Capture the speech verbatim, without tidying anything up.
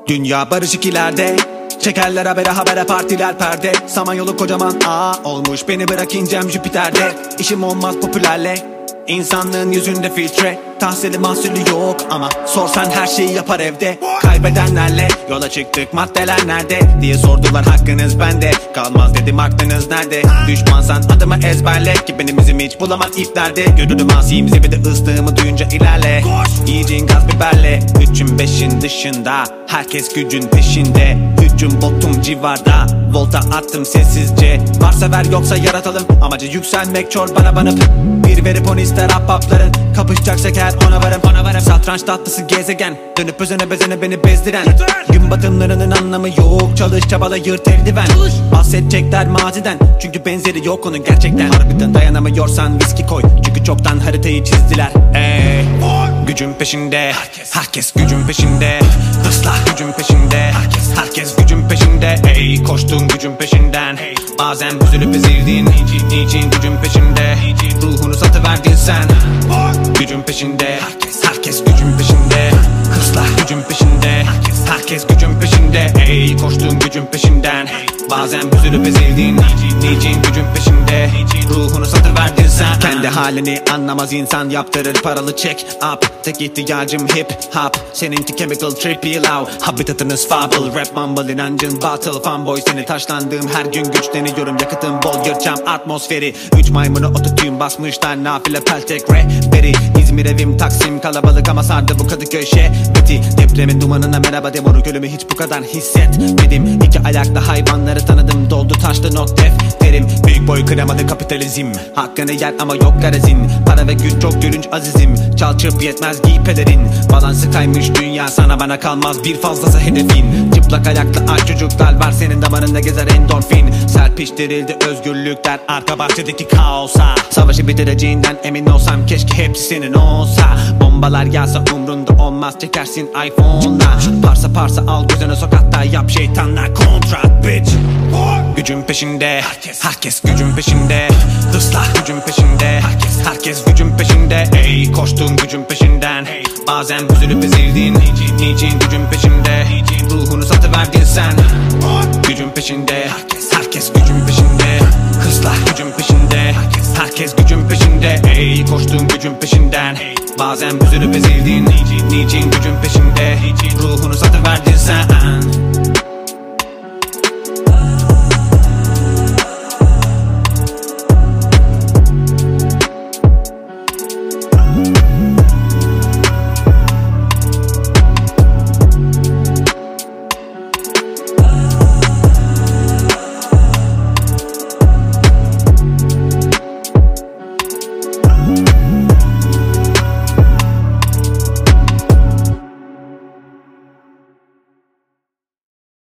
Dünya barışık ileride, çekerler habere habere partiler perde. Samanyolu kocaman ağ olmuş, beni bırak incem Jüpiter'de. İşim olmaz popülerle, İnsanlığın yüzünde filtre. Tahsili mahsulü yok ama sorsan her şeyi yapar evde. Kaybedenlerle yola çıktık, maddeler nerede diye sordular, hakkınız bende. Kalmaz dedim, aklınız nerede? Düşmansan adımı ezberle, ki benim izimi hiç bulamaz iplerde. Görürüm asiyimizi bir de ıstığımı duyunca ilerle. Yiyeceğin gaz biberle, üçün beşin dışında herkes gücün peşinde. Hücum botum civarda, volta attım sessizce. Varsa ver yoksa yaratalım, amacı yükselmek çor bana banıp. Bir verip on ister ahbapların, kapışacaksak her ona varım, ona varım. Satranç tatlısı gezegen, dönüp özene bezene beni bezdiren. Gün batımlarının anlamı yok, çalış çabala yırt eldiven. Bahsedecekler maziden, çünkü benzeri yok onun gerçekten. Harbiden dayanamıyorsan viski koy, çünkü çoktan haritayı çizdiler. Ey, gücün peşinde, herkes, herkes gücün peşinde. Hırsla gücün peşinde, herkes, herkes gücün peşinde. Ey, koştuğun gücün peşinden, bazen üzülüp ezildin. Niçin gücün peşinde, ruhunu satıverdin sen. Gücün peşinde, herkes, herkes gücün peşinde. Hırsla gücün peşinde, herkes, herkes gücün peşinde. Ey, koştuğun gücün peşinden, bazen üzülüp ezildin. Niçin gücün peşinde, ruhunu satıverdin sen. Kendi halini anlamaz insan, yaptırır paralı check up. Tek ihtiyacım hip hop, seninki chemical trippy low. Habitatınız fable, rap mumble, inancın battle. Fanboy seni, taşlandığım her gün güçleniyorum. Yakıtım bol, yırtacağım atmosferi. Üç maymunu ototune basmışlar, nafile peltek rehberi. İzmir evim Taksim kalabalık ama sardı bu Kadıköy şehbeti. Depremin dumanına merhaba de moruk, ölümü hiç bu kadar hissetmedim. İki ayaklı hayvanları tanıdım, doldu taştı not defterim. Büyük boy kıramadı kapitalizm, hakkını yer ama yok garezin. Para ve güç çok gülünç azizim, çal çırp yetmez giy pelerin. Balansı kaymış dünya, sana bana kalmaz bir fazlası hedefin. Çıplak ayaklı aç çocuklar var, senin damarında gezer endorfin. Serpiştirildi özgürlükler arka bahçedeki kaosa. Savaşı bitireceğinden emin olsam, keşke hepsi senin olsa. Bombalar yağsa umrunda olmaz, çekersin iPhone'la. Parsa parsa al gözünü sok, hatta yap şeytanlar kontrat bitch. Gücün peşinde, herkes, herkes gücün peşinde. Hırsla gücün peşinde, herkes, herkes gücün peşinde. Ey, koştuğun gücün peşinden, bazen üzülüp ezildin. Niçin gücün peşinde, ruhunu satıverdin sen. Gücün peşinde, herkes, herkes gücün peşinde. Hırsla gücün peşinde, herkes, herkes gücün peşinde. Ey, koştuğun gücün peşinden, bazen üzülüp ezildin. Niçin gücün peşinde, ruhunu satıverdin sen.